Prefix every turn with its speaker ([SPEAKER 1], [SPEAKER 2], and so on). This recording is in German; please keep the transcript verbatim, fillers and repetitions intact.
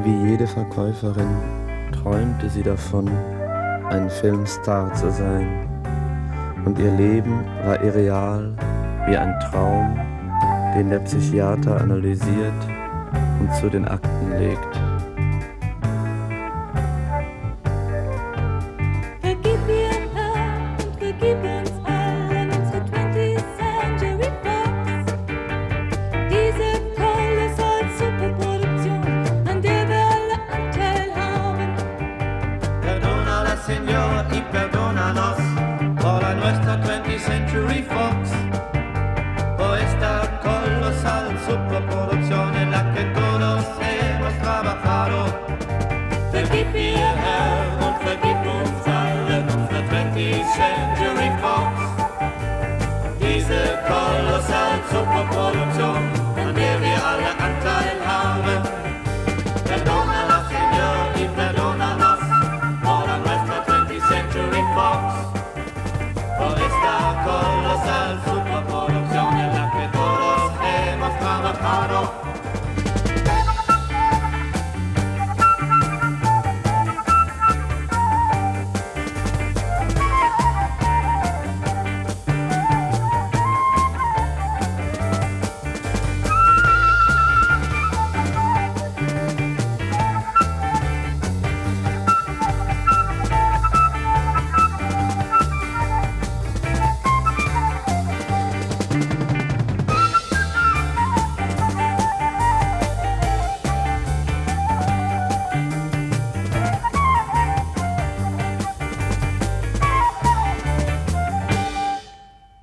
[SPEAKER 1] Wie jede Verkäuferin träumte sie davon, ein Filmstar zu sein. Und ihr Leben war irreal wie ein Traum, den der Psychiater analysiert und zu den Akten legt.
[SPEAKER 2] Vergib ihr, Herr, und vergib uns allen unsere twentieth Century Fox. Diese kolossal Superproduktion, an der wir alle Anteil haben.
[SPEAKER 3] Perdónala, Señor, y perdónanos por la nuestra twentieth Century Fox. Por esta colosal superproducción en la que todos hemos trabajado. Vergib ihr, Herr, und vergib uns allen unsere twentieth Century Fox. Diese kolossal Superproduktion, an der wir alle Anteil haben. Perdónanos, Señor, y perdónanos por la nuestra twentieth Century Fox. Por esta colosal superproducción en la que todos hemos trabajado.